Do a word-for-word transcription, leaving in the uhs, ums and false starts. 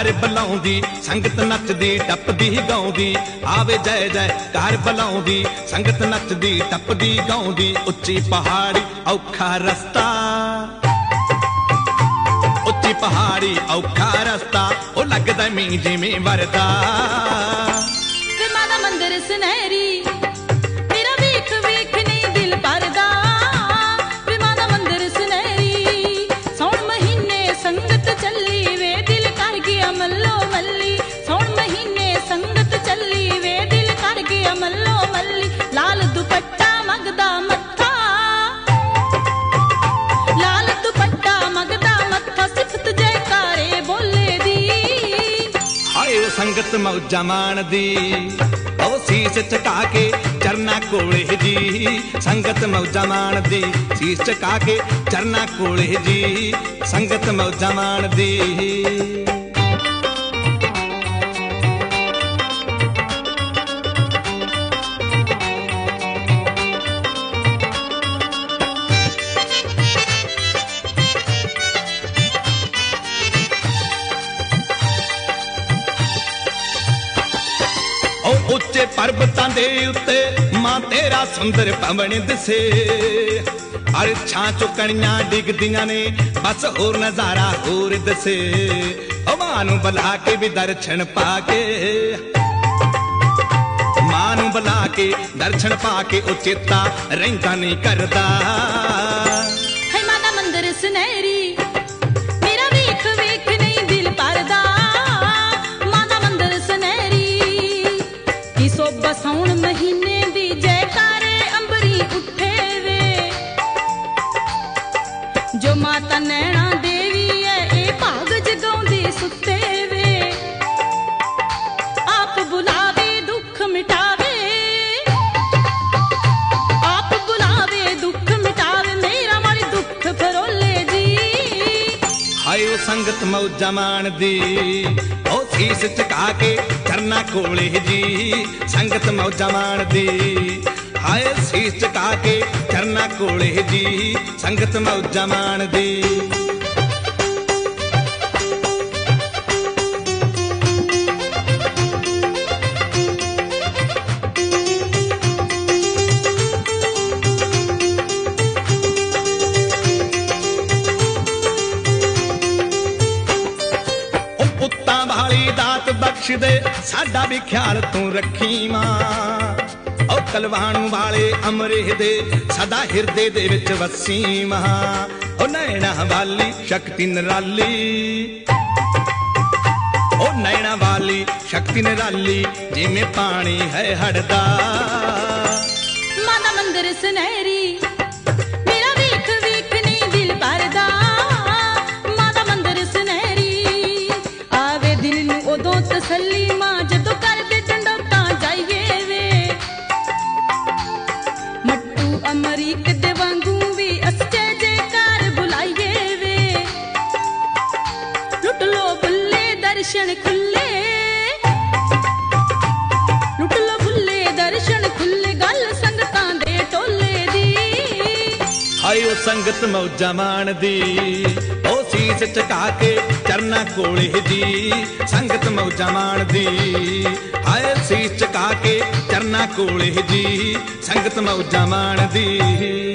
Car बुलाउंदी संगत नचदी टपदी गाउंदी आवे जय जय कार बुलाउंदी संगत नचदी टपदी गाउंदी उच्ची पहाड़ी औखा रस्ता उच्ची पहाड़ी औखा रस्ता ओ लगदा मी जिवें वरदा वे माता मंदिर सुनहरी मेरा वेख वेख नहीं दिल भरदा वे माता मंदिर सुनहरी सौण महीने संगत चली वे दिल कर गया मल्लो मल्ली सौण महीने संगत चली वे दिल कर गया मल्लो मल्ली लाल दुपट्टा मगदा मत्था लाल दुपट्टा मगदा मत्था सिफत जयकारे बोले दी हाय ओ संगत मौजा माणदी ओ सीस चका के चरना कोले जी संगत मौजा माणदी सीस चका के चरना कोले जी संगत मौजा माणदी उच्चे पर्वतां दे उत्ते मां तेरा सुंदर भवन दिसे अरछां चुकणियां डिगदियां ने बस होर नजारा होर दिसे ओ मां नूं बुला के भी दर्शन पाके मां नूं बुला के दर्शन पाके ओ चेता रहिंदा नहीं करदा है माता मंदिर सुनहरी मेरा वेख वेख नहीं दिल भरदा सोबा सौण महीने दी जयकारे अंबरी उठे वे जो माता नैना देवी है ए भाग जगाउंदी सुते वे आप बुलावे दुख मिटावे आप बुलावे दुख मिटावे मेरा मारी दुख फरोले जी हाय ओ संगत मौजा माणदी ओ सीस चका के चरना कोले जी संगत मौजा माणदी हाय सीस चका के चरना कोले जी संगत मौजा माणदी बख्श दे साडा भी ख्याल तू रखी मां ओ कलवाणू वाले अमरे दे सदा हिरदे दे विच वसी मां ओ नैना वाली शक्ति निराली ओ नैना वाली शक्ति निराली जिमें पानी है हड़दा माता मंदिर सुनहरी मेरा वेख वेख नहीं दिल भरदा माता मंदिर सुनहरी आवे दिल नूं उदों तसल्ली मां जदों करदे ढंडोता जाइए वे मट्टू अमरीक दे वांगू भी अस्ते जयकार बुलाइए वे लुट लो बुल्ले दर्शन खुले लुट लो बुल्ले दर्शन खुले गल संगतां दे टोले दी हाय ओ संगत मौजा माणदी ओ सीस चका के चरना कोले जी संगत मौजा माणदी हाय सीस चका के चरना कोले जी संगत मौजा माणदी।